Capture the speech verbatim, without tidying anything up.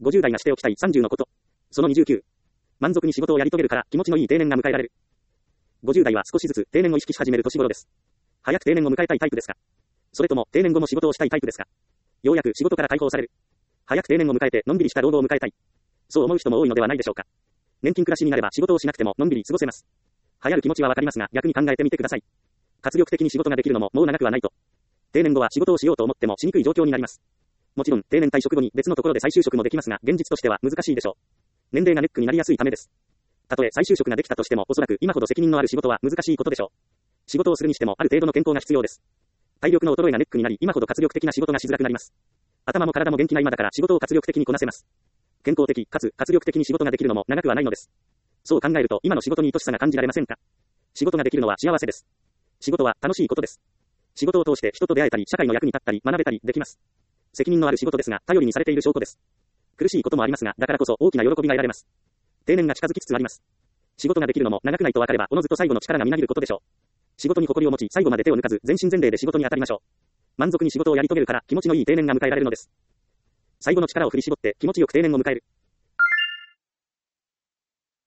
ごじゅう代がしておきたいさんじゅうのこと。そのにじゅうきゅう。満足に仕事をやり遂げるから気持ちのいい定年が迎えられる。ごじゅう代は少しずつ定年を意識し始める年頃です。早く定年を迎えたいタイプですか？それとも定年後も仕事をしたいタイプですか？ようやく仕事から解放される。早く定年を迎えてのんびりした老後を迎えたい。そう思う人も多いのではないでしょうか。年金暮らしになれば仕事をしなくてものんびり過ごせます。流行る気持ちはわかりますが逆に考えてみてください。活力的に仕事ができるのももう長くはないと。定年後は仕事をしようと思ってもしにくい状況になります。もちろん定年退職後に別のところで再就職もできますが現実としては難しいでしょう。年齢がネックになりやすいためです。たとえ再就職ができたとしてもおそらく今ほど責任のある仕事は難しいことでしょう。仕事をするにしてもある程度の健康が必要です。体力の衰えがネックになり今ほど活力的な仕事がしづらくなります。頭も体も元気な今だから仕事を活力的にこなせます。健康的かつ活力的に仕事ができるのも長くはないのです。そう考えると今の仕事に愛しさが感じられませんか？仕事ができるのは幸せです。仕事は楽しいことです。仕事を通して人と出会えたり社会の役に立ったり学べたりできます。責任のある仕事ですが頼りにされている証拠です。苦しいこともありますがだからこそ大きな喜びが得られます。定年が近づきつつあります。仕事ができるのも長くないと分かればおのずと最後の力がみなぎることでしょう。仕事に誇りを持ち最後まで手を抜かず全身全霊で仕事に当たりましょう。満足に仕事をやり遂げるから気持ちのいい定年が迎えられるのです。最後の力を振り絞って気持ちよく定年を迎える。